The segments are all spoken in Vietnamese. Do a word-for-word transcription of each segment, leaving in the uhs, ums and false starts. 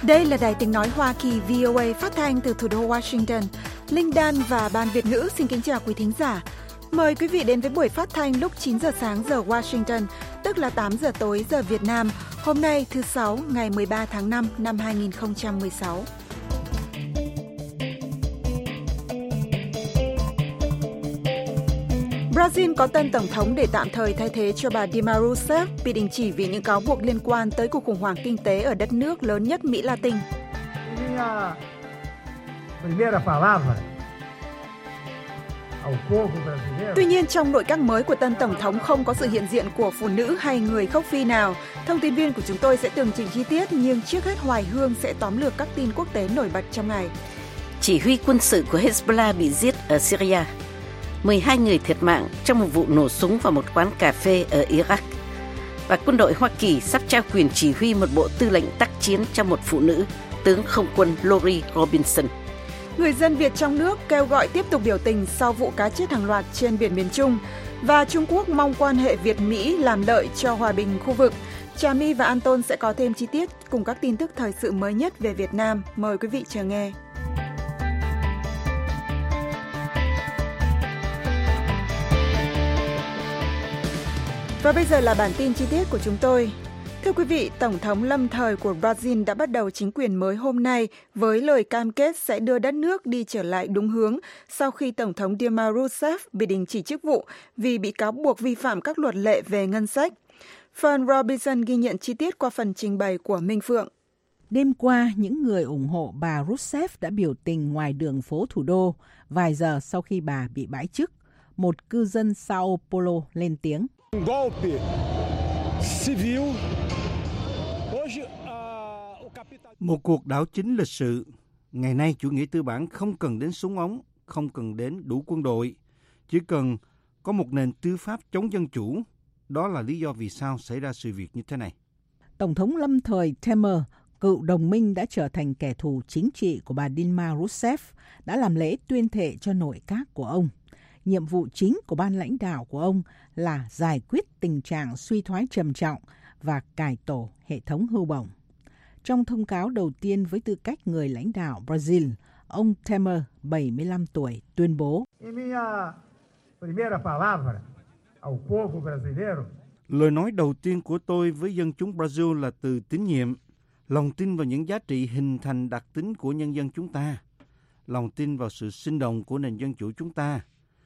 Đây là Đài Tiếng Nói Hoa Kỳ vê o a phát thanh từ thủ đô Washington. Linh Đan và Ban Việt ngữ xin kính chào quý thính giả. Mời quý vị đến với buổi phát thanh lúc chín giờ sáng giờ Washington, tức là tám giờ tối giờ Việt Nam. Hôm nay thứ Sáu, ngày mười ba tháng năm năm hai nghìn không trăm mười sáu. Brazil có tân tổng thống để tạm thời thay thế cho bà Dilma Rousseff bị đình chỉ vì những cáo buộc liên quan tới cuộc khủng hoảng kinh tế ở đất nước lớn nhất Mỹ Latin. Tuy nhiên, trong nội các mới của tân tổng thống không có sự hiện diện của phụ nữ hay người gốc Phi nào. Thông tin viên của chúng tôi sẽ tường trình chi tiết, nhưng trước hết Hoài Hương sẽ tóm lược các tin quốc tế nổi bật trong ngày. Chỉ huy quân sự của Hezbollah bị giết ở Syria. mười hai người thiệt mạng trong một vụ nổ súng vào một quán cà phê ở Iraq. Và quân đội Hoa Kỳ sắp trao quyền chỉ huy một bộ tư lệnh tác chiến cho một phụ nữ, tướng không quân Lori Robinson. Người dân Việt trong nước kêu gọi tiếp tục biểu tình sau vụ cá chết hàng loạt trên biển miền Trung. Và Trung Quốc mong quan hệ Việt-Mỹ làm lợi cho hòa bình khu vực. Trà My và Anton sẽ có thêm chi tiết cùng các tin tức thời sự mới nhất về Việt Nam. Mời quý vị chờ nghe. Và bây giờ là bản tin chi tiết của chúng tôi. Thưa quý vị, Tổng thống lâm thời của Brazil đã bắt đầu chính quyền mới hôm nay với lời cam kết sẽ đưa đất nước đi trở lại đúng hướng sau khi Tổng thống Dilma Rousseff bị đình chỉ chức vụ vì bị cáo buộc vi phạm các luật lệ về ngân sách. Fern Robinson ghi nhận chi tiết qua phần trình bày của Minh Phượng. Đêm qua, những người ủng hộ bà Rousseff đã biểu tình ngoài đường phố thủ đô vài giờ sau khi bà bị bãi chức. Một cư dân Sao Paulo lên tiếng. Một cuộc đảo chính lịch sự. Ngày nay chủ nghĩa tư bản không cần đến súng ống, không cần đến đủ quân đội, chỉ cần có một nền tư pháp chống dân chủ. Đó là lý do vì sao xảy ra sự việc như thế này. Tổng thống lâm thời Temer, cựu đồng minh đã trở thành kẻ thù chính trị của bà Dilma Rousseff, đã làm lễ tuyên thệ cho nội các của ông. Nhiệm vụ chính của ban lãnh đạo của ông là giải quyết tình trạng suy thoái trầm trọng và cải tổ hệ thống hưu bổng. Trong thông cáo đầu tiên với tư cách người lãnh đạo Brazil, ông Temer, bảy mươi lăm tuổi, tuyên bố: Lời nói đầu tiên của tôi với dân chúng Brazil là từ tín nhiệm, lòng tin vào những giá trị hình thành đặc tính của nhân dân chúng ta, lòng tin vào sự sinh động của nền dân chủ chúng ta,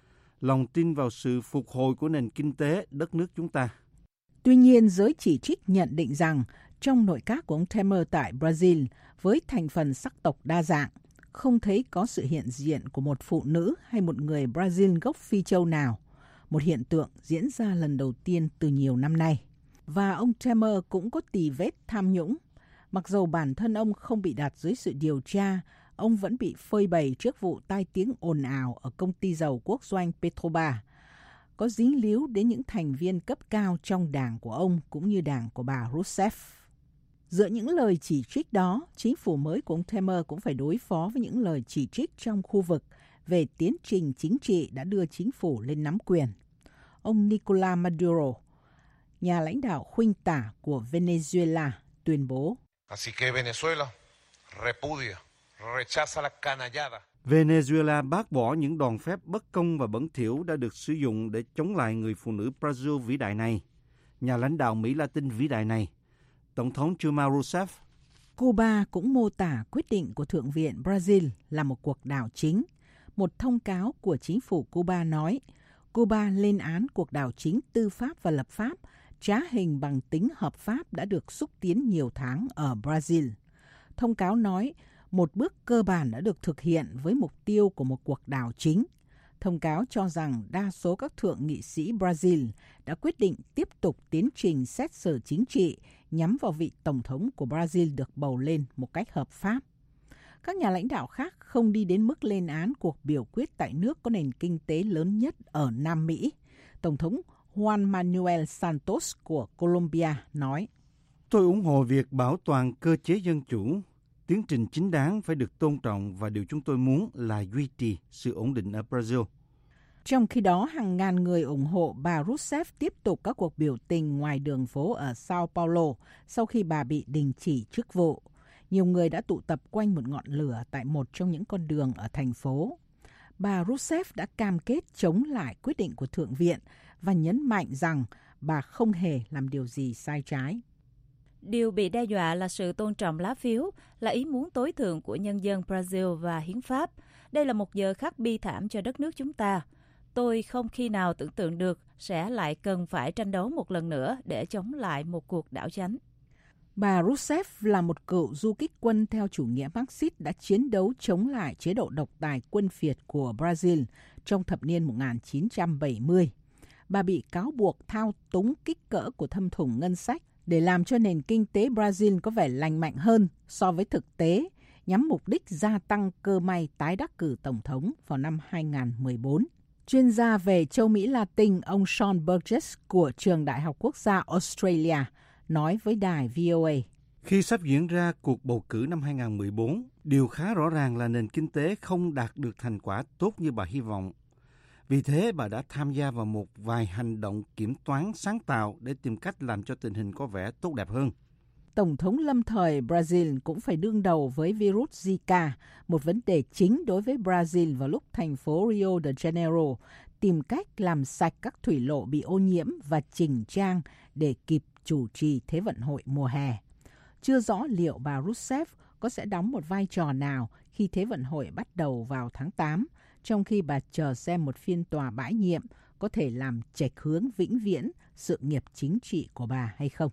lòng tin vào sự phục hồi của nền kinh tế đất nước chúng ta. Tuy nhiên, giới chỉ trích nhận định rằng trong nội các của ông Temer tại Brazil, với thành phần sắc tộc đa dạng, không thấy có sự hiện diện của một phụ nữ hay một người Brazil gốc Phi Châu nào, một hiện tượng diễn ra lần đầu tiên từ nhiều năm nay. Và ông Temer cũng có tì vết tham nhũng. Mặc dầu bản thân ông không bị đặt dưới sự điều tra, ông vẫn bị phơi bày trước vụ tai tiếng ồn ào ở công ty dầu quốc doanh Petrobras, có dính líu đến những thành viên cấp cao trong đảng của ông cũng như đảng của bà Rousseff. Dựa những lời chỉ trích đó, chính phủ mới của ông Temer cũng phải đối phó với những lời chỉ trích trong khu vực về tiến trình chính trị đã đưa chính phủ lên nắm quyền. Ông Nicolás Maduro, nhà lãnh đạo khuynh tả của Venezuela, tuyên bố: Así que Venezuela repudia, rechaza la canallada. Venezuela bác bỏ những đòn phép bất công và bẩn thỉu đã được sử dụng để chống lại người phụ nữ Brazil vĩ đại này, nhà lãnh đạo Mỹ Latin vĩ đại này, Tổng thống Dilma Rousseff. Cuba cũng mô tả quyết định của Thượng viện Brazil là một cuộc đảo chính. Một thông cáo của chính phủ Cuba nói, Cuba lên án cuộc đảo chính tư pháp và lập pháp, trá hình bằng tính hợp pháp đã được xúc tiến nhiều tháng ở Brazil. Thông cáo nói, một bước cơ bản đã được thực hiện với mục tiêu của một cuộc đảo chính. Thông cáo cho rằng đa số các thượng nghị sĩ Brazil đã quyết định tiếp tục tiến trình xét xử chính trị nhắm vào vị tổng thống của Brazil được bầu lên một cách hợp pháp. Các nhà lãnh đạo khác không đi đến mức lên án cuộc biểu quyết tại nước có nền kinh tế lớn nhất ở Nam Mỹ. Tổng thống Juan Manuel Santos của Colombia nói: Tôi ủng hộ việc bảo toàn cơ chế dân chủ. Tiến trình chính đáng phải được tôn trọng và điều chúng tôi muốn là duy trì sự ổn định ở Brazil. Trong khi đó, hàng ngàn người ủng hộ bà Rousseff tiếp tục các cuộc biểu tình ngoài đường phố ở Sao Paulo sau khi bà bị đình chỉ chức vụ. Nhiều người đã tụ tập quanh một ngọn lửa tại một trong những con đường ở thành phố. Bà Rousseff đã cam kết chống lại quyết định của Thượng viện và nhấn mạnh rằng bà không hề làm điều gì sai trái. Điều bị đe dọa là sự tôn trọng lá phiếu, là ý muốn tối thượng của nhân dân Brazil và hiến pháp. Đây là một giờ khắc bi thảm cho đất nước chúng ta. Tôi không khi nào tưởng tượng được sẽ lại cần phải tranh đấu một lần nữa để chống lại một cuộc đảo chánh. Bà Rousseff là một cựu du kích quân theo chủ nghĩa Marxist đã chiến đấu chống lại chế độ độc tài quân phiệt của Brazil trong thập niên một nghìn chín trăm bảy mươi. Bà bị cáo buộc thao túng kích cỡ của thâm thủng ngân sách để làm cho nền kinh tế Brazil có vẻ lành mạnh hơn so với thực tế, nhằm mục đích gia tăng cơ may tái đắc cử tổng thống vào năm hai nghìn không trăm mười bốn. Chuyên gia về châu Mỹ Latin ông Sean Burgess của Trường Đại học Quốc gia Australia nói với đài vê o a. Khi sắp diễn ra cuộc bầu cử năm hai nghìn không trăm mười bốn, điều khá rõ ràng là nền kinh tế không đạt được thành quả tốt như bà hy vọng. Vì thế, bà đã tham gia vào một vài hành động kiểm toán sáng tạo để tìm cách làm cho tình hình có vẻ tốt đẹp hơn. Tổng thống lâm thời Brazil cũng phải đương đầu với virus Zika, một vấn đề chính đối với Brazil vào lúc thành phố Rio de Janeiro tìm cách làm sạch các thủy lộ bị ô nhiễm và chỉnh trang để kịp chủ trì Thế vận hội mùa hè. Chưa rõ liệu bà Rousseff có sẽ đóng một vai trò nào khi Thế vận hội bắt đầu vào tháng tám, trong khi bà chờ xem một phiên tòa bãi nhiệm có thể làm chệch hướng vĩnh viễn sự nghiệp chính trị của bà hay không.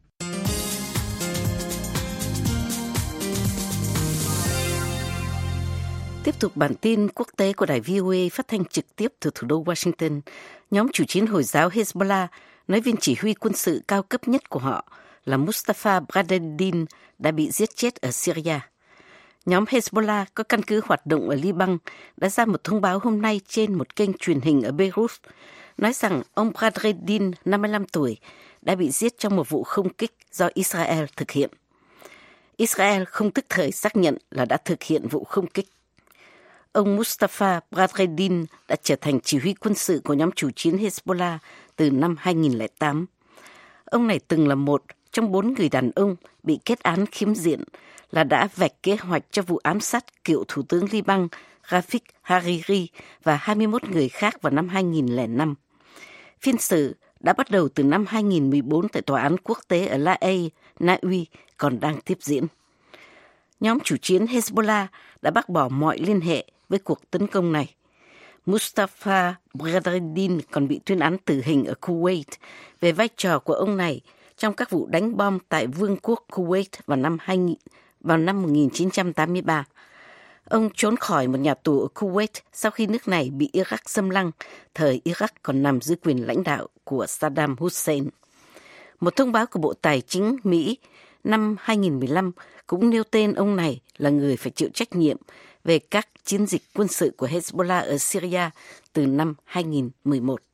Tiếp tục bản tin quốc tế của đài vê o a phát thanh trực tiếp từ thủ đô Washington. Nhóm chủ chiến Hồi giáo Hezbollah, nói viên chỉ huy quân sự cao cấp nhất của họ là Mustafa Badreddin đã bị giết chết ở Syria. Nhóm Hezbollah có căn cứ hoạt động ở Liban đã ra một thông báo hôm nay trên một kênh truyền hình ở Beirut, nói rằng ông Badreddin, năm mươi lăm tuổi, đã bị giết trong một vụ không kích do Israel thực hiện. Israel không tức thời xác nhận là đã thực hiện vụ không kích. Ông Mustafa Badreddin đã trở thành chỉ huy quân sự của nhóm chủ chiến Hezbollah từ năm hai nghìn không trăm lẻ tám. Ông này từng là một trong bốn người đàn ông bị kết án khiếm diện là đã vạch kế hoạch cho vụ ám sát cựu Thủ tướng Liban Rafik Hariri và hai mươi mốt người khác vào năm hai nghìn không trăm lẻ năm. Phiên xử đã bắt đầu từ năm hai nghìn không trăm mười bốn tại Tòa án Quốc tế ở La Haye, Na Uy, còn đang tiếp diễn. Nhóm chủ chiến Hezbollah đã bác bỏ mọi liên hệ với cuộc tấn công này. Mustafa Badreddin còn bị tuyên án tử hình ở Kuwait về vai trò của ông này trong các vụ đánh bom tại Vương quốc Kuwait vào năm, hai nghìn, vào năm một nghìn chín trăm tám mươi ba. Ông trốn khỏi một nhà tù ở Kuwait sau khi nước này bị Iraq xâm lăng, thời Iraq còn nằm dưới quyền lãnh đạo của Saddam Hussein. Một thông báo của Bộ Tài chính Mỹ năm hai nghìn không trăm mười lăm cũng nêu tên ông này là người phải chịu trách nhiệm về các chiến dịch quân sự của Hezbollah ở Syria từ năm hai nghìn không trăm mười một.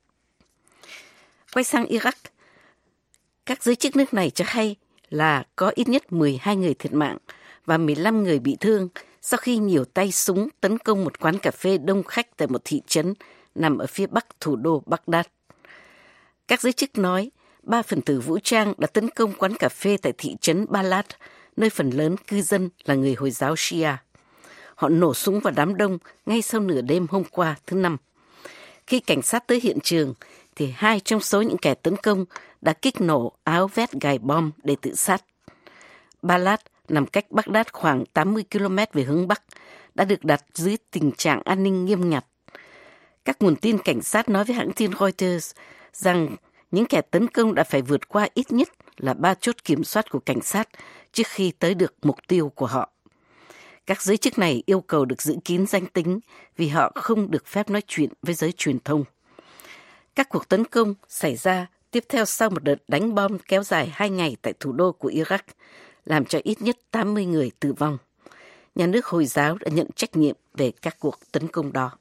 Quay sang Iraq, các giới chức nước này cho hay là có ít nhất mười hai người thiệt mạng và mười lăm người bị thương sau khi nhiều tay súng tấn công một quán cà phê đông khách tại một thị trấn nằm ở phía bắc thủ đô Baghdad. Các giới chức nói ba phần tử vũ trang đã tấn công quán cà phê tại thị trấn Balad, nơi phần lớn cư dân là người Hồi giáo Shia. Họ nổ súng vào đám đông ngay sau nửa đêm hôm qua thứ Năm. Khi cảnh sát tới hiện trường, thì hai trong số những kẻ tấn công đã kích nổ áo vest gài bom để tự sát. Balad nằm cách Baghdad khoảng tám mươi ki lô mét về hướng Bắc, đã được đặt dưới tình trạng an ninh nghiêm ngặt. Các nguồn tin cảnh sát nói với hãng tin Reuters rằng những kẻ tấn công đã phải vượt qua ít nhất là ba chốt kiểm soát của cảnh sát trước khi tới được mục tiêu của họ. Các giới chức này yêu cầu được giữ kín danh tính vì họ không được phép nói chuyện với giới truyền thông. Các cuộc tấn công xảy ra tiếp theo sau một đợt đánh bom kéo dài hai ngày tại thủ đô của Iraq, làm cho ít nhất tám mươi người tử vong. Nhà nước Hồi giáo đã nhận trách nhiệm về các cuộc tấn công đó.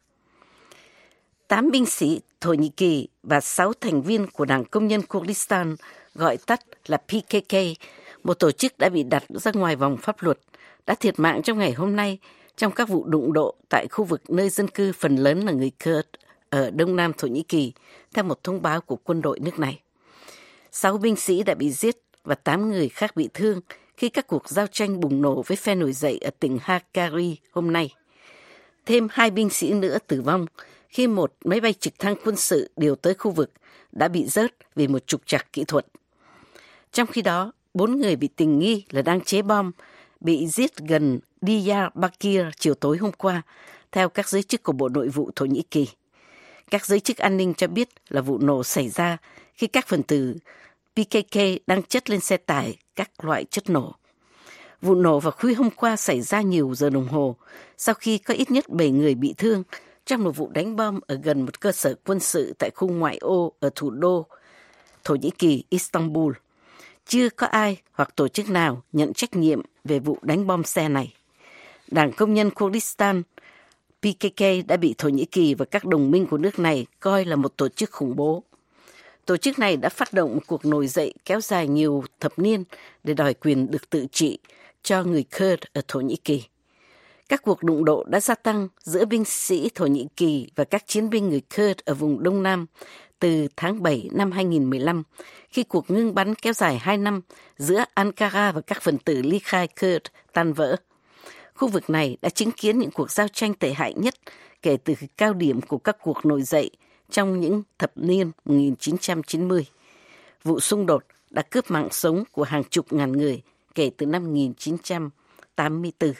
Tám binh sĩ Thổ Nhĩ Kỳ và sáu thành viên của Đảng Công nhân Kurdistan, gọi tắt là pê ca ca, một tổ chức đã bị đặt ra ngoài vòng pháp luật, đã thiệt mạng trong ngày hôm nay trong các vụ đụng độ tại khu vực nơi dân cư phần lớn là người Kurd ở đông nam Thổ Nhĩ Kỳ, theo một thông báo của quân đội nước này. Sáu binh sĩ đã bị giết và tám người khác bị thương khi các cuộc giao tranh bùng nổ với phe nổi dậy ở tỉnh Hakkari hôm nay. Thêm hai binh sĩ nữa tử vong khi một máy bay trực thăng quân sự điều tới khu vực đã bị rớt vì một trục trặc kỹ thuật. Trong khi đó, bốn người bị tình nghi là đang chế bom bị giết gần Diyarbakir chiều tối hôm qua, theo các giới chức của Bộ Nội vụ Thổ Nhĩ Kỳ. Các giới chức an ninh cho biết là vụ nổ xảy ra khi các phần tử pê ca ca đang chất lên xe tải các loại chất nổ. Vụ nổ vào khuya hôm qua xảy ra nhiều giờ đồng hồ sau khi có ít nhất bảy người bị thương trong một vụ đánh bom ở gần một cơ sở quân sự tại khu ngoại ô ở thủ đô Thổ Nhĩ Kỳ, Istanbul. Chưa có ai hoặc tổ chức nào nhận trách nhiệm về vụ đánh bom xe này. Đảng Công nhân Kurdistan pê ca ca đã bị Thổ Nhĩ Kỳ và các đồng minh của nước này coi là một tổ chức khủng bố. Tổ chức này đã phát động một cuộc nổi dậy kéo dài nhiều thập niên để đòi quyền được tự trị cho người Kurd ở Thổ Nhĩ Kỳ. Các cuộc đụng độ đã gia tăng giữa binh sĩ Thổ Nhĩ Kỳ và các chiến binh người Kurd ở vùng Đông Nam từ tháng bảy năm hai nghìn không trăm mười lăm, khi cuộc ngưng bắn kéo dài hai năm giữa Ankara và các phần tử ly khai Kurd tan vỡ. Khu vực này đã chứng kiến những cuộc giao tranh tệ hại nhất kể từ cao điểm của các cuộc nổi dậy trong những thập niên một nghìn chín trăm chín mươi. Vụ xung đột đã cướp mạng sống của hàng chục ngàn người kể từ năm một nghìn chín trăm tám mươi tư.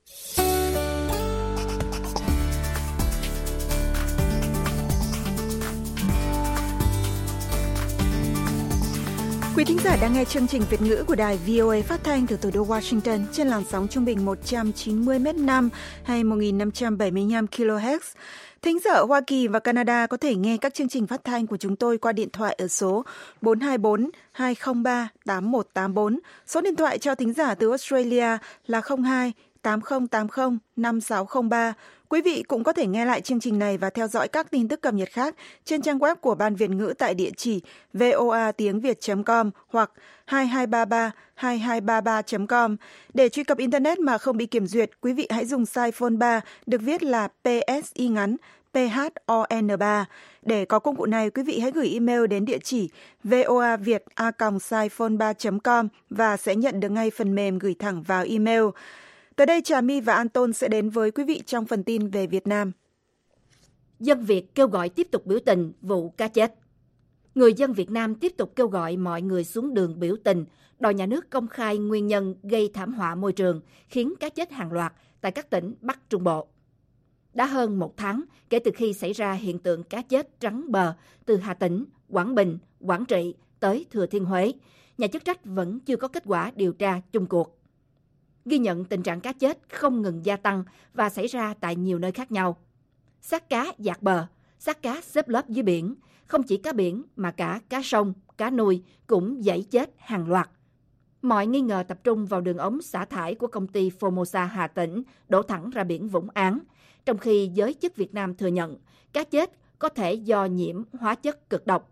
Quý thính giả đang nghe chương trình Việt ngữ của đài vê o a phát thanh từ thủ đô Washington trên làn sóng trung bình một trăm chín mươi mét năm hay một nghìn năm trăm bảy mươi lăm ki lô héc. Thính giả ở Hoa Kỳ và Canada có thể nghe các chương trình phát thanh của chúng tôi qua điện thoại ở số bốn hai bốn hai không ba tám một tám bốn. Số điện thoại cho thính giả từ Australia là không hai tám không tám không năm sáu không ba. Quý vị cũng có thể nghe lại chương trình này và theo dõi các tin tức cập nhật khác trên trang web của Ban Việt ngữ tại địa chỉ voa tiếng việt chấm com hoặc hai hai ba ba hai hai ba ba chấm com. Để truy cập Internet mà không bị kiểm duyệt, quý vị hãy dùng size phone ba được viết là pê ét i ngắn pê hát o en ba. Để có công cụ này, quý vị hãy gửi email đến địa chỉ voaviet a còng size phone ba chấm com và sẽ nhận được ngay phần mềm gửi thẳng vào email. Tới đây, Trà My và Anton sẽ đến với quý vị trong phần tin về Việt Nam. Dân Việt kêu gọi tiếp tục biểu tình vụ cá chết. Người dân Việt Nam tiếp tục kêu gọi mọi người xuống đường biểu tình, đòi nhà nước công khai nguyên nhân gây thảm họa môi trường, khiến cá chết hàng loạt tại các tỉnh Bắc Trung Bộ. Đã hơn một tháng kể từ khi xảy ra hiện tượng cá chết trắng bờ từ Hà Tĩnh, Quảng Bình, Quảng Trị tới Thừa Thiên Huế, nhà chức trách vẫn chưa có kết quả điều tra chung cuộc. Ghi nhận tình trạng cá chết không ngừng gia tăng và xảy ra tại nhiều nơi khác nhau. Xác cá dạt bờ, xác cá xếp lớp dưới biển, không chỉ cá biển mà cả cá sông, cá nuôi cũng dẫy chết hàng loạt. Mọi nghi ngờ tập trung vào đường ống xả thải của công ty Formosa Hà Tĩnh đổ thẳng ra biển Vũng Áng, trong khi giới chức Việt Nam thừa nhận cá chết có thể do nhiễm hóa chất cực độc.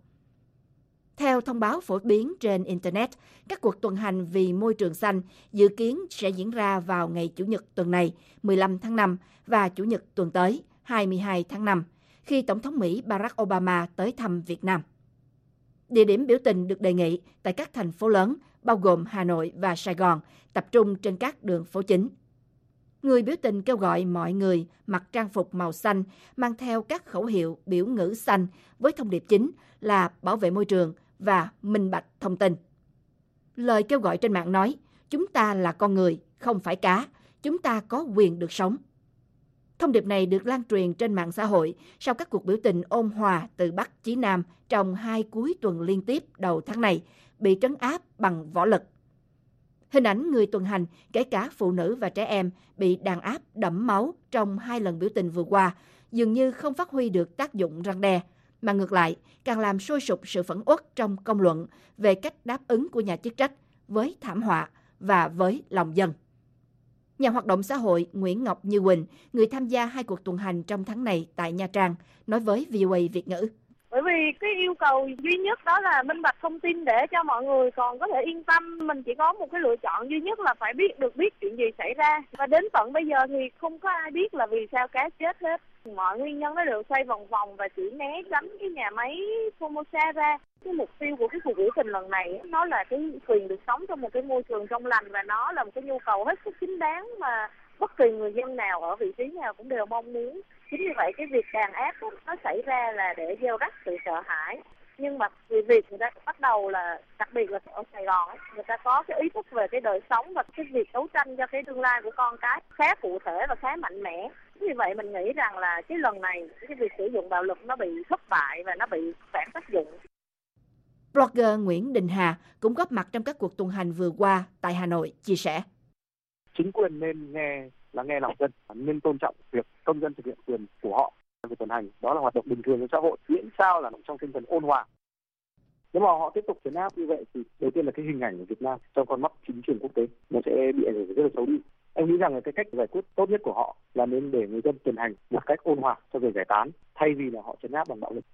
Theo thông báo phổ biến trên Internet, các cuộc tuần hành vì môi trường xanh dự kiến sẽ diễn ra vào ngày Chủ nhật tuần này, mười lăm tháng năm, và Chủ nhật tuần tới, hai mươi hai tháng năm, khi Tổng thống Mỹ Barack Obama tới thăm Việt Nam. Địa điểm biểu tình được đề nghị tại các thành phố lớn, bao gồm Hà Nội và Sài Gòn, tập trung trên các đường phố chính. Người biểu tình kêu gọi mọi người mặc trang phục màu xanh, mang theo các khẩu hiệu biểu ngữ xanh với thông điệp chính là bảo vệ môi trường và minh bạch thông tin. Lời kêu gọi trên mạng nói, chúng ta là con người, không phải cá, chúng ta có quyền được sống. Thông điệp này được lan truyền trên mạng xã hội sau các cuộc biểu tình ôn hòa từ Bắc chí Nam trong hai cuối tuần liên tiếp đầu tháng này, bị trấn áp bằng võ lực. Hình ảnh người tuần hành, kể cả phụ nữ và trẻ em, bị đàn áp đẫm máu trong hai lần biểu tình vừa qua, dường như không phát huy được tác dụng răn đe, mà ngược lại càng làm sôi sục sự phẫn uất trong công luận về cách đáp ứng của nhà chức trách với thảm họa và với lòng dân. Nhà hoạt động xã hội Nguyễn Ngọc Như Quỳnh, người tham gia hai cuộc tuần hành trong tháng này tại Nha Trang, nói với vê o a Việt ngữ. Bởi vì cái yêu cầu duy nhất đó là minh bạch thông tin để cho mọi người còn có thể yên tâm. Mình chỉ có một cái lựa chọn duy nhất là phải biết được biết chuyện gì xảy ra. Và đến tận bây giờ thì không có ai biết là vì sao cá chết hết. Mọi nguyên nhân nó đều xoay vòng vòng và chỉ né tránh cái nhà máy Formosa ra. Cái mục tiêu của cái cuộc biểu tình lần này nó là cái quyền được sống trong một cái môi trường trong lành, và nó là một cái nhu cầu hết sức chính đáng mà bất kỳ người dân nào ở vị trí nào cũng đều mong muốn. Chính vì vậy cái việc đàn áp đó, nó xảy ra là để gieo rắc sự sợ hãi. Nhưng mà vì việc người ta bắt đầu là, đặc biệt là ở Sài Gòn ấy, người ta có cái ý thức về cái đời sống và cái việc đấu tranh cho cái tương lai của con cái khá cụ thể và khá mạnh mẽ. Vì vậy mình nghĩ rằng là cái lần này cái việc sử dụng bạo lực nó bị thất bại và nó bị phản tác dụng. Blogger Nguyễn Đình Hà cũng góp mặt trong các cuộc tuần hành vừa qua tại Hà Nội chia sẻ. Chính quyền nên nghe là nghe lòng dân, nên tôn trọng việc công dân thực hiện quyền của họ. Việc tuần hành đó là hoạt động bình thường trong xã hội, miễn sao là trong tinh thần ôn hòa. Nếu mà họ tiếp tục trấn áp như vậy thì đầu tiên là cái hình ảnh của Việt Nam trong con mắt chính trường quốc tế nó sẽ bị ảnh hưởng rất là xấu đi. Em nghĩ rằng là cái cách giải quyết tốt nhất của họ là nên để người dân tuần hành một cách ôn hòa cho người giải tán, thay vì là họ trấn áp bằng bạo lực.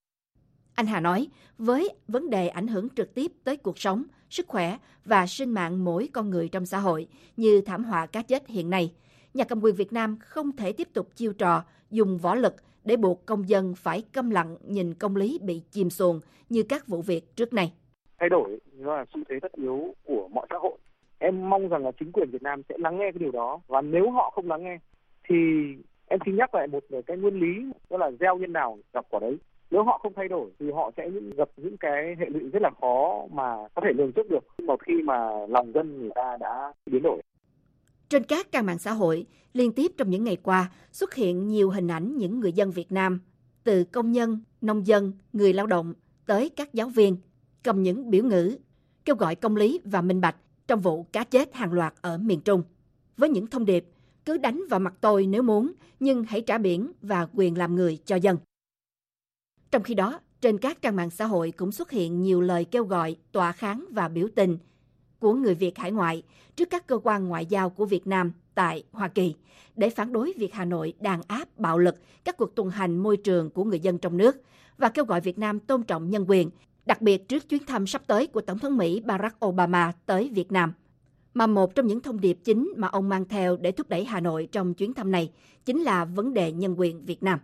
Anh Hà nói, với vấn đề ảnh hưởng trực tiếp tới cuộc sống, sức khỏe và sinh mạng mỗi con người trong xã hội như thảm họa cá chết hiện nay, nhà cầm quyền Việt Nam không thể tiếp tục chiêu trò dùng võ lực để buộc công dân phải câm lặng nhìn công lý bị chìm xuồng như các vụ việc trước này. Thay đổi là xu thế tất yếu của mọi xã hội. Em mong rằng là chính quyền Việt Nam sẽ lắng nghe cái điều đó, và nếu họ không lắng nghe thì em xin nhắc lại một cái nguyên lý, đó là gieo nhân nào gặp quả đấy. Nếu họ không thay đổi thì họ sẽ gặp những cái hệ lụy rất là khó mà có thể lường trước được một khi mà lòng dân người ta đã biến đổi. Trên các trang mạng xã hội, liên tiếp trong những ngày qua xuất hiện nhiều hình ảnh những người dân Việt Nam, từ công nhân, nông dân, người lao động tới các giáo viên, cầm những biểu ngữ kêu gọi công lý và minh bạch trong vụ cá chết hàng loạt ở miền Trung. Với những thông điệp, cứ đánh vào mặt tôi nếu muốn, nhưng hãy trả biển và quyền làm người cho dân. Trong khi đó, trên các trang mạng xã hội cũng xuất hiện nhiều lời kêu gọi tòa kháng và biểu tình của người Việt hải ngoại trước các cơ quan ngoại giao của Việt Nam tại Hoa Kỳ để phản đối việc Hà Nội đàn áp bạo lực các cuộc tuần hành môi trường của người dân trong nước và kêu gọi Việt Nam tôn trọng nhân quyền, đặc biệt trước chuyến thăm sắp tới của Tổng thống Mỹ Barack Obama tới Việt Nam. Mà một trong những thông điệp chính mà ông mang theo để thúc đẩy Hà Nội trong chuyến thăm này chính là vấn đề nhân quyền Việt Nam.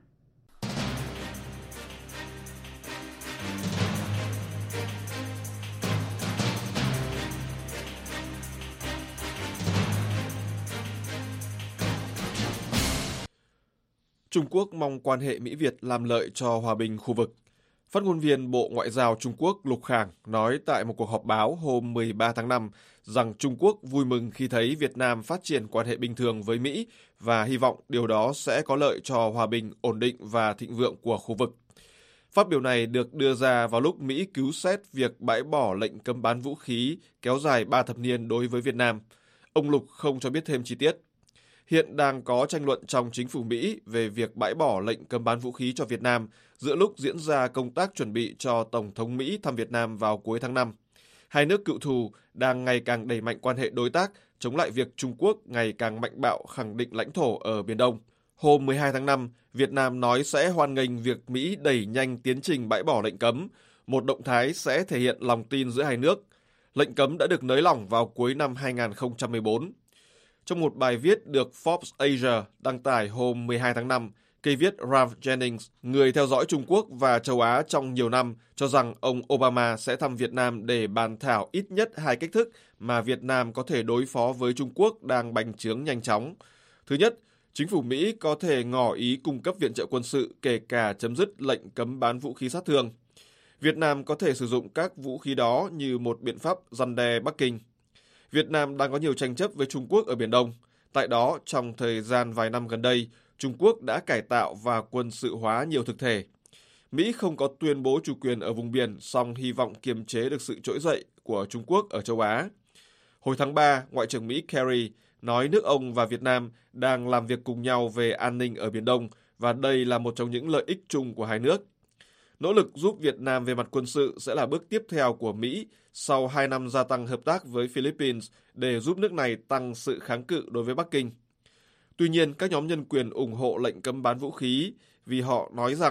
Trung Quốc mong quan hệ Mỹ-Việt làm lợi cho hòa bình khu vực. Phát ngôn viên Bộ Ngoại giao Trung Quốc Lục Khang nói tại một cuộc họp báo hôm mười ba tháng năm rằng Trung Quốc vui mừng khi thấy Việt Nam phát triển quan hệ bình thường với Mỹ và hy vọng điều đó sẽ có lợi cho hòa bình, ổn định và thịnh vượng của khu vực. Phát biểu này được đưa ra vào lúc Mỹ cứu xét việc bãi bỏ lệnh cấm bán vũ khí kéo dài ba thập niên đối với Việt Nam. Ông Lục không cho biết thêm chi tiết. Hiện đang có tranh luận trong chính phủ Mỹ về việc bãi bỏ lệnh cấm bán vũ khí cho Việt Nam giữa lúc diễn ra công tác chuẩn bị cho Tổng thống Mỹ thăm Việt Nam vào cuối tháng năm. Hai nước cựu thù đang ngày càng đẩy mạnh quan hệ đối tác, chống lại việc Trung Quốc ngày càng mạnh bạo khẳng định lãnh thổ ở Biển Đông. Hôm mười hai tháng năm, Việt Nam nói sẽ hoan nghênh việc Mỹ đẩy nhanh tiến trình bãi bỏ lệnh cấm, một động thái sẽ thể hiện lòng tin giữa hai nước. Lệnh cấm đã được nới lỏng vào cuối năm hai không một bốn. Trong một bài viết được Forbes Asia đăng tải hôm mười hai tháng năm, cây viết Ralph Jennings, người theo dõi Trung Quốc và châu Á trong nhiều năm, cho rằng ông Obama sẽ thăm Việt Nam để bàn thảo ít nhất hai cách thức mà Việt Nam có thể đối phó với Trung Quốc đang bành trướng nhanh chóng. Thứ nhất, chính phủ Mỹ có thể ngỏ ý cung cấp viện trợ quân sự, kể cả chấm dứt lệnh cấm bán vũ khí sát thương. Việt Nam có thể sử dụng các vũ khí đó như một biện pháp răn đe Bắc Kinh. Việt Nam đang có nhiều tranh chấp với Trung Quốc ở Biển Đông. Tại đó, trong thời gian vài năm gần đây, Trung Quốc đã cải tạo và quân sự hóa nhiều thực thể. Mỹ không có tuyên bố chủ quyền ở vùng biển, song hy vọng kiềm chế được sự trỗi dậy của Trung Quốc ở châu Á. Hồi tháng ba, Ngoại trưởng Mỹ Kerry nói nước ông và Việt Nam đang làm việc cùng nhau về an ninh ở Biển Đông và đây là một trong những lợi ích chung của hai nước. Nỗ lực giúp Việt Nam về mặt quân sự sẽ là bước tiếp theo của Mỹ sau hai năm gia tăng hợp tác với Philippines để giúp nước này tăng sự kháng cự đối với Bắc Kinh. Tuy nhiên, các nhóm nhân quyền ủng hộ lệnh cấm bán vũ khí vì họ nói rằng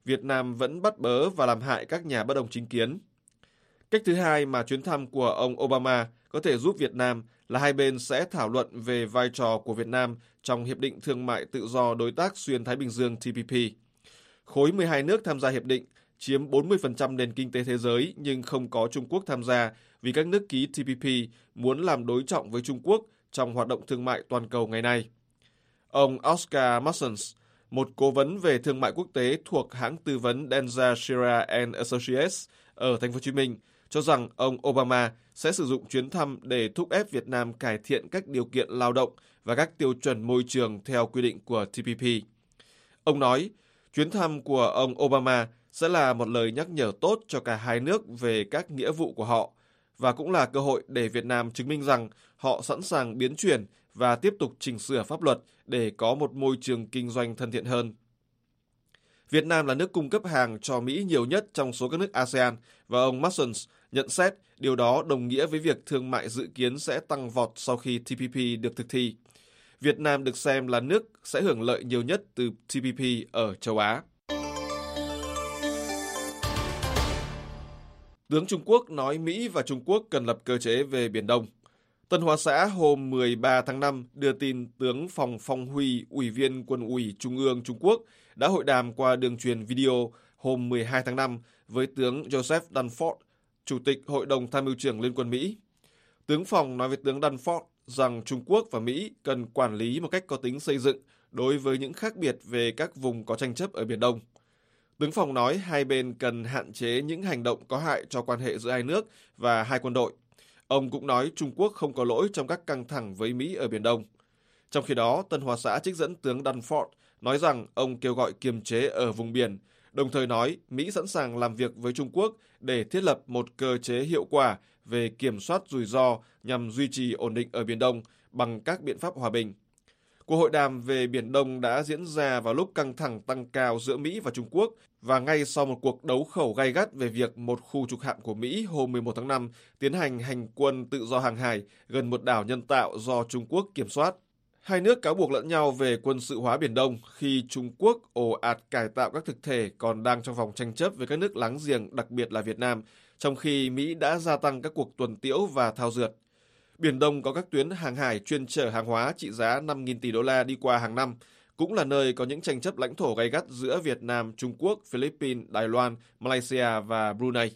Việt Nam vẫn bắt bớ và làm hại các nhà bất đồng chính kiến. Cách thứ hai mà chuyến thăm của ông Obama có thể giúp Việt Nam là hai bên sẽ thảo luận về vai trò của Việt Nam trong Hiệp định Thương mại Tự do Đối tác Xuyên Thái Bình Dương T P P. Khối mười hai nước tham gia hiệp định chiếm bốn mươi phần trăm nền kinh tế thế giới nhưng không có Trung Quốc tham gia vì các nước ký T P P muốn làm đối trọng với Trung Quốc trong hoạt động thương mại toàn cầu ngày nay. Ông Oscar Mussons, một cố vấn về thương mại quốc tế thuộc hãng tư vấn Denza Shira and Associates ở Thành phố Hồ Chí Minh, cho rằng ông Obama sẽ sử dụng chuyến thăm để thúc ép Việt Nam cải thiện các điều kiện lao động và các tiêu chuẩn môi trường theo quy định của T P P. Ông nói, chuyến thăm của ông Obama sẽ là một lời nhắc nhở tốt cho cả hai nước về các nghĩa vụ của họ, và cũng là cơ hội để Việt Nam chứng minh rằng họ sẵn sàng biến chuyển và tiếp tục chỉnh sửa pháp luật để có một môi trường kinh doanh thân thiện hơn. Việt Nam là nước cung cấp hàng cho Mỹ nhiều nhất trong số các nước a sê an, và ông Mussons nhận xét điều đó đồng nghĩa với việc thương mại dự kiến sẽ tăng vọt sau khi T P P được thực thi. Việt Nam được xem là nước sẽ hưởng lợi nhiều nhất từ T P P ở châu Á. Tướng Trung Quốc nói Mỹ và Trung Quốc cần lập cơ chế về Biển Đông. Tân Hoa Xã hôm mười ba tháng năm đưa tin tướng Phòng Phong Huy, Ủy viên Quân ủy Trung ương Trung Quốc, đã hội đàm qua đường truyền video hôm mười hai tháng năm với tướng Joseph Dunford, Chủ tịch Hội đồng Tham mưu trưởng Liên quân Mỹ. Tướng Phòng nói với tướng Dunford rằng Trung Quốc và Mỹ cần quản lý một cách có tính xây dựng đối với những khác biệt về các vùng có tranh chấp ở Biển Đông. Tướng Phòng nói hai bên cần hạn chế những hành động có hại cho quan hệ giữa hai nước và hai quân đội. Ông cũng nói Trung Quốc không có lỗi trong các căng thẳng với Mỹ ở Biển Đông. Trong khi đó, Tân Hoa Xã trích dẫn tướng Dunford nói rằng ông kêu gọi kiềm chế ở vùng biển, đồng thời nói Mỹ sẵn sàng làm việc với Trung Quốc để thiết lập một cơ chế hiệu quả về kiểm soát rủi ro nhằm duy trì ổn định ở Biển Đông bằng các biện pháp hòa bình. Cuộc hội đàm về Biển Đông đã diễn ra vào lúc căng thẳng tăng cao giữa Mỹ và Trung Quốc và ngay sau một cuộc đấu khẩu gay gắt về việc một khu trục hạm của Mỹ hôm mười một tháng năm tiến hành hành quân tự do hàng hải gần một đảo nhân tạo do Trung Quốc kiểm soát. Hai nước cáo buộc lẫn nhau về quân sự hóa Biển Đông khi Trung Quốc ồ ạt cải tạo các thực thể còn đang trong vòng tranh chấp với các nước láng giềng, đặc biệt là Việt Nam, trong khi Mỹ đã gia tăng các cuộc tuần tiễu và thao dượt. Biển Đông có các tuyến hàng hải chuyên chở hàng hóa trị giá năm nghìn tỷ đô la đi qua hàng năm, cũng là nơi có những tranh chấp lãnh thổ gay gắt giữa Việt Nam, Trung Quốc, Philippines, Đài Loan, Malaysia và Brunei.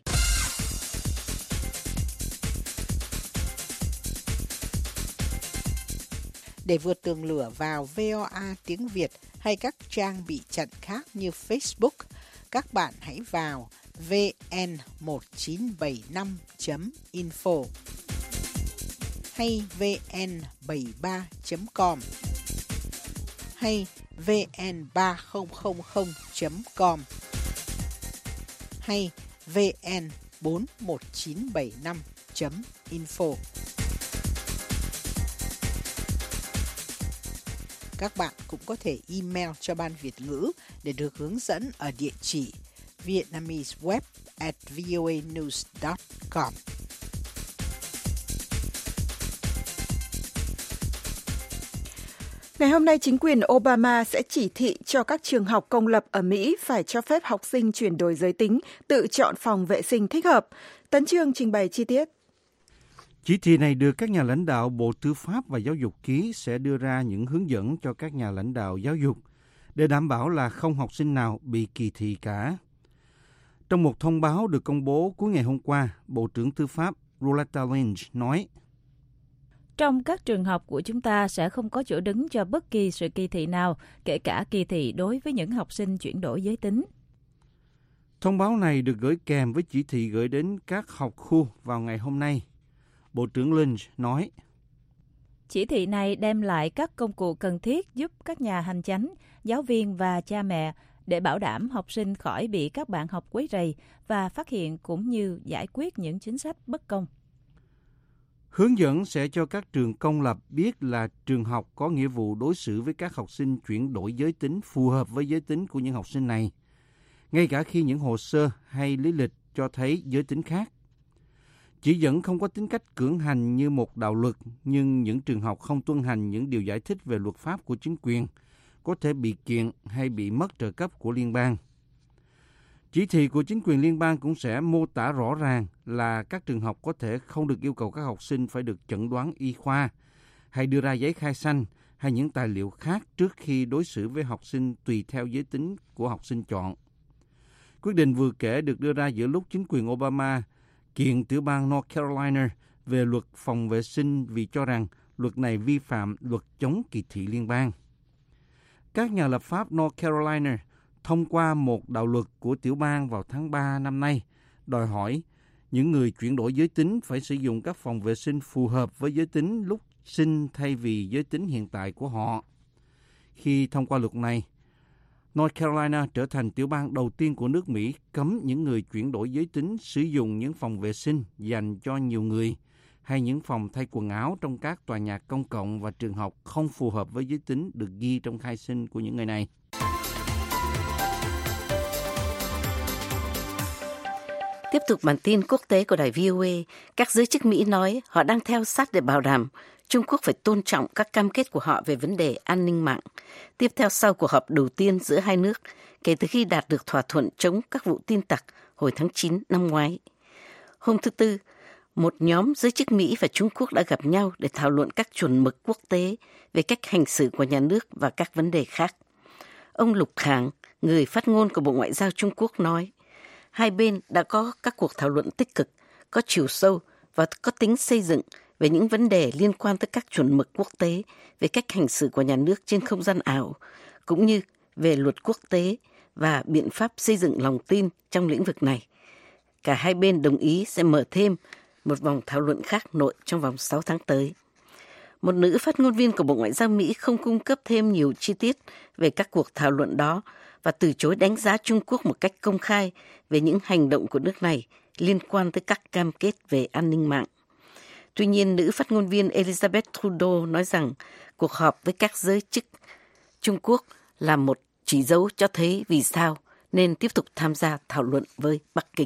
Để vượt tường lửa vào vê o a tiếng Việt hay các trang bị chặn khác như Facebook, các bạn hãy vào vê en một chín bảy năm chấm info hay vê en bảy ba chấm com hay vê en ba không không không chấm com hay vê en bốn một chín bảy năm chấm info. Các bạn cũng có thể email cho Ban Việt ngữ để được hướng dẫn ở địa chỉ vietnameseweb at voanews dot com. Ngày hôm nay, chính quyền Obama sẽ chỉ thị cho các trường học công lập ở Mỹ phải cho phép học sinh chuyển đổi giới tính, tự chọn phòng vệ sinh thích hợp. Tấn Chương trình bày chi tiết. Chỉ thị này được các nhà lãnh đạo Bộ Tư pháp và Giáo dục ký sẽ đưa ra những hướng dẫn cho các nhà lãnh đạo giáo dục để đảm bảo là không học sinh nào bị kỳ thị cả. Trong một thông báo được công bố cuối ngày hôm qua, Bộ trưởng Tư pháp Loretta Lynch nói: Trong các trường học của chúng ta sẽ không có chỗ đứng cho bất kỳ sự kỳ thị nào, kể cả kỳ thị đối với những học sinh chuyển đổi giới tính. Thông báo này được gửi kèm với chỉ thị gửi đến các học khu vào ngày hôm nay. Bộ trưởng Lynch nói: Chỉ thị này đem lại các công cụ cần thiết giúp các nhà hành chánh, giáo viên và cha mẹ để bảo đảm học sinh khỏi bị các bạn học quấy rầy và phát hiện cũng như giải quyết những chính sách bất công. Hướng dẫn sẽ cho các trường công lập biết là trường học có nghĩa vụ đối xử với các học sinh chuyển đổi giới tính phù hợp với giới tính của những học sinh này, ngay cả khi những hồ sơ hay lý lịch cho thấy giới tính khác. Chỉ dẫn không có tính cách cưỡng hành như một đạo luật, nhưng những trường học không tuân hành những điều giải thích về luật pháp của chính quyền có thể bị kiện hay bị mất trợ cấp của liên bang. Chỉ thị của chính quyền liên bang cũng sẽ mô tả rõ ràng là các trường học có thể không được yêu cầu các học sinh phải được chẩn đoán y khoa hay đưa ra giấy khai sanh hay những tài liệu khác trước khi đối xử với học sinh tùy theo giới tính của học sinh chọn. Quyết định vừa kể được đưa ra giữa lúc chính quyền Obama kiện tiểu bang North Carolina về luật phòng vệ sinh vì cho rằng luật này vi phạm luật chống kỳ thị liên bang. Các nhà lập pháp North Carolina thông qua một đạo luật của tiểu bang vào tháng ba năm nay, đòi hỏi những người chuyển đổi giới tính phải sử dụng các phòng vệ sinh phù hợp với giới tính lúc sinh thay vì giới tính hiện tại của họ. Khi thông qua luật này, North Carolina trở thành tiểu bang đầu tiên của nước Mỹ cấm những người chuyển đổi giới tính sử dụng những phòng vệ sinh dành cho nhiều người hay những phòng thay quần áo trong các tòa nhà công cộng và trường học không phù hợp với giới tính được ghi trong khai sinh của những người này. Tiếp tục bản tin quốc tế của đài vê o a, các giới chức Mỹ nói họ đang theo sát để bảo đảm Trung Quốc phải tôn trọng các cam kết của họ về vấn đề an ninh mạng, tiếp theo sau cuộc họp đầu tiên giữa hai nước kể từ khi đạt được thỏa thuận chống các vụ tin tặc hồi tháng chín năm ngoái. Hôm thứ Tư, một nhóm giới chức Mỹ và Trung Quốc đã gặp nhau để thảo luận các chuẩn mực quốc tế về cách hành xử của nhà nước và các vấn đề khác. Ông Lục Khang, người phát ngôn của Bộ Ngoại giao Trung Quốc nói, hai bên đã có các cuộc thảo luận tích cực, có chiều sâu và có tính xây dựng về những vấn đề liên quan tới các chuẩn mực quốc tế về cách hành xử của nhà nước trên không gian ảo, cũng như về luật quốc tế và biện pháp xây dựng lòng tin trong lĩnh vực này. Cả hai bên đồng ý sẽ mở thêm một vòng thảo luận khác nội trong vòng sáu tháng tới. Một nữ phát ngôn viên của Bộ Ngoại giao Mỹ không cung cấp thêm nhiều chi tiết về các cuộc thảo luận đó và từ chối đánh giá Trung Quốc một cách công khai về những hành động của nước này liên quan tới các cam kết về an ninh mạng. Tuy nhiên, nữ phát ngôn viên Elizabeth Trudeau nói rằng cuộc họp với các giới chức Trung Quốc là một chỉ dấu cho thấy vì sao nên tiếp tục tham gia thảo luận với Bắc Kinh.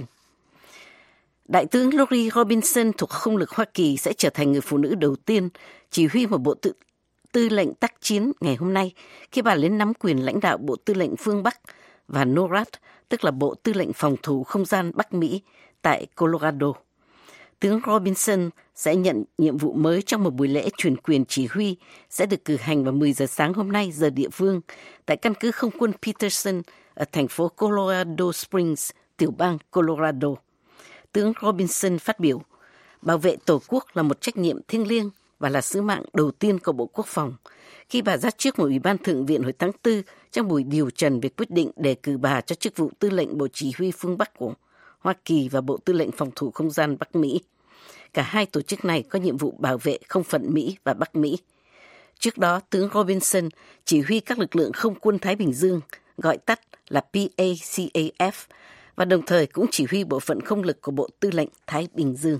Đại tướng Lori Robinson thuộc không lực Hoa Kỳ sẽ trở thành người phụ nữ đầu tiên chỉ huy một bộ tư, tư lệnh tác chiến ngày hôm nay khi bà lên nắm quyền lãnh đạo Bộ Tư lệnh phương Bắc và NORAD, tức là Bộ Tư lệnh Phòng thủ Không gian Bắc Mỹ tại Colorado. Tướng Robinson sẽ nhận nhiệm vụ mới trong một buổi lễ truyền quyền chỉ huy sẽ được cử hành vào mười giờ sáng hôm nay giờ địa phương tại căn cứ không quân Peterson ở thành phố Colorado Springs, tiểu bang Colorado. Tướng Robinson phát biểu, bảo vệ Tổ quốc là một trách nhiệm thiêng liêng và là sứ mạng đầu tiên của Bộ Quốc phòng. Khi bà ra trước một ủy ban thượng viện hồi tháng tư trong buổi điều trần về quyết định đề cử bà cho chức vụ tư lệnh Bộ Chỉ huy phương Bắc của Hoa Kỳ và Bộ Tư lệnh Phòng thủ Không gian Bắc Mỹ. Cả hai tổ chức này có nhiệm vụ bảo vệ không phận Mỹ và Bắc Mỹ. Trước đó, tướng Robinson chỉ huy các lực lượng không quân Thái Bình Dương, gọi tắt là P A C A F, và đồng thời cũng chỉ huy bộ phận không lực của Bộ Tư lệnh Thái Bình Dương.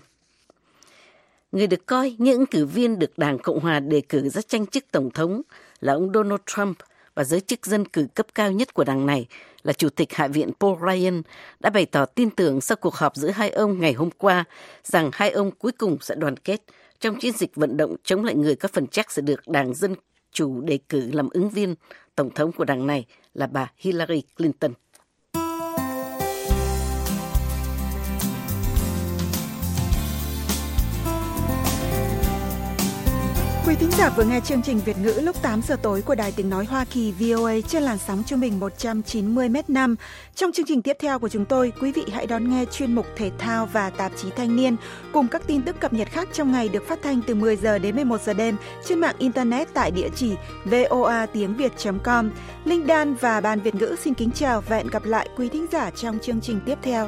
Người được coi như ứng cử viên được Đảng Cộng hòa đề cử ra tranh chức Tổng thống là ông Donald Trump, và giới chức dân cử cấp cao nhất của đảng này là Chủ tịch Hạ viện Paul Ryan đã bày tỏ tin tưởng sau cuộc họp giữa hai ông ngày hôm qua rằng hai ông cuối cùng sẽ đoàn kết trong chiến dịch vận động chống lại người có phần chắc sẽ được Đảng Dân Chủ đề cử làm ứng viên Tổng thống của đảng này là bà Hillary Clinton. Quý thính giả vừa nghe chương trình Việt ngữ lúc tám giờ tối của Đài Tiếng Nói Hoa Kỳ vê o a trên làn sóng trung bình một trăm chín mươi mét năm. Trong chương trình tiếp theo của chúng tôi, quý vị hãy đón nghe chuyên mục Thể thao và Tạp chí Thanh niên cùng các tin tức cập nhật khác trong ngày được phát thanh từ mười giờ đến mười một giờ đêm trên mạng Internet tại địa chỉ voa tiếng việt chấm com. Linh Dan và Ban Việt ngữ xin kính chào và hẹn gặp lại quý thính giả trong chương trình tiếp theo.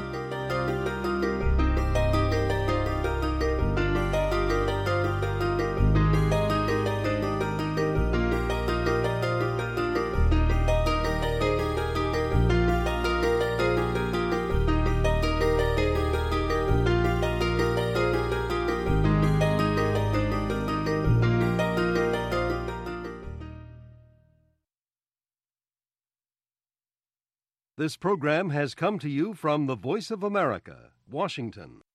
This program has come to you from the Voice of America, Washington.